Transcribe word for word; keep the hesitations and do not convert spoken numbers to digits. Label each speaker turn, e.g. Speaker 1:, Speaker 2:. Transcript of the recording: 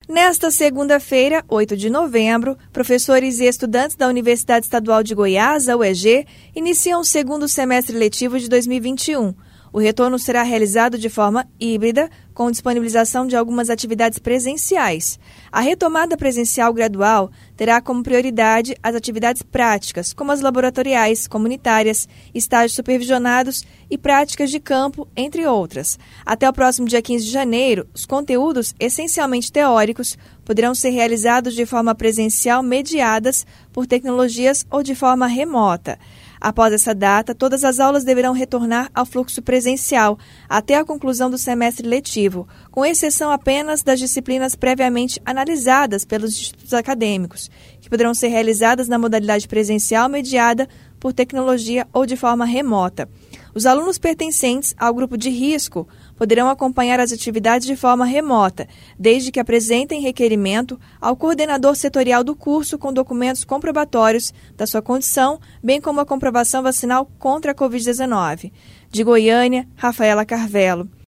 Speaker 1: Nesta segunda-feira, oito de novembro, professores e estudantes da Universidade Estadual de Goiás, a U E G, iniciam o segundo semestre letivo de dois mil e vinte e um. O retorno será realizado de forma híbrida, com disponibilização de algumas atividades presenciais. A retomada presencial gradual terá como prioridade as atividades práticas, como as laboratoriais, comunitárias, estágios supervisionados e práticas de campo, entre outras. Até o próximo dia quinze de janeiro, os conteúdos, essencialmente teóricos, poderão ser realizados de forma presencial mediadas por tecnologias ou de forma remota. Após essa data, todas as aulas deverão retornar ao fluxo presencial até a conclusão do semestre letivo, com exceção apenas das disciplinas previamente analisadas pelos institutos acadêmicos, que poderão ser realizadas na modalidade presencial mediada por tecnologia ou de forma remota. Os alunos pertencentes ao grupo de risco poderão acompanhar as atividades de forma remota, desde que apresentem requerimento ao coordenador setorial do curso com documentos comprobatórios da sua condição, bem como a comprovação vacinal contra a covid dezenove. De Goiânia, Rafaela Carvelo.